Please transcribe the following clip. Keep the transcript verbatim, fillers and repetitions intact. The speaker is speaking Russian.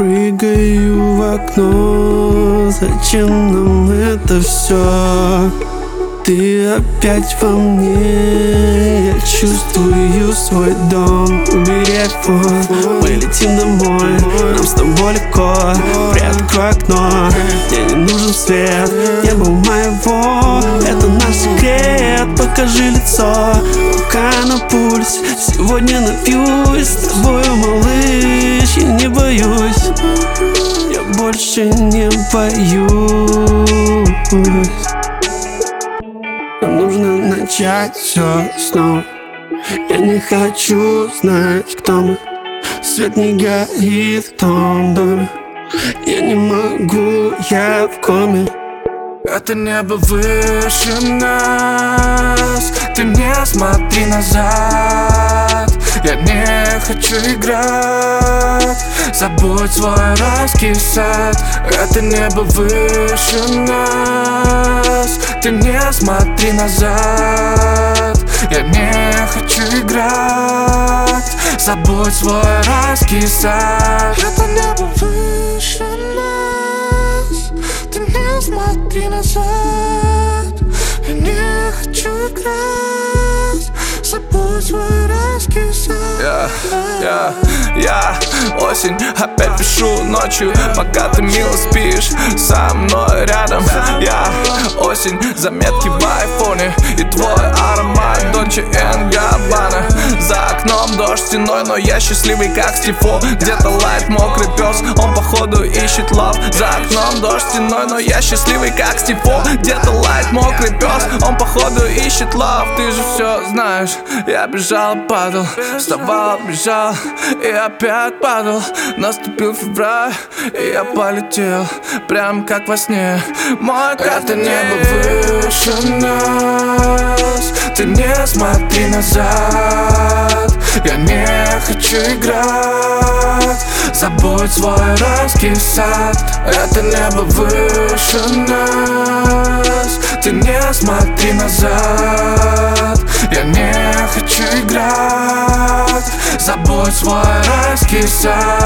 прыгаю в окно. Зачем нам это все? Ты опять во мне, я чувствую свой дом. Убери айфон, мы летим домой. Нам с тобой легко, приоткрой окно. Мне не нужен свет, небо моего. Это наш секрет, покажи лицо. Рука на пульс, сегодня напьюсь с тобою, малыш, я не боюсь. Я больше не боюсь. Нам нужно начать все снова. Я не хочу знать, кто мы. Свет не горит в том доме. Я не могу, я в коме. Это небо выше нас. Ты не смотри назад. Я не хочу играть. Забудь свой райский сад. Это небо выше нас. Ты не смотри назад. Я не хочу играть. Забудь свой райский сад. Это небо выше нас. Ты не смотри назад. Я не хочу играть. Забудь свой райский сад. Я, я, я осень, опять пишу ночью, пока ты мило спишь со мной рядом. Я осень, заметки в айфоне и твой аромат Дольче энд Габбана. За окном дождь стеной, но я счастливый как Стифо. Где-то лает мокрый пес, он походу ищет лав. За окном дождь стеной, но я счастливый как Стифо. Где-то лает мокрый пес, он походу ищет лав. Ты же все знаешь, я бежал, падал, вставал, бежал и опять падал. Наступил февраль, и я полетел прям как во сне. Мой это небо выше нас. Ты не смотри назад. Я не хочу играть. Забудь свой райский сад. Это небо выше нас. Ты не смотри назад. Я не хочу играть. Забудь свой райский сад.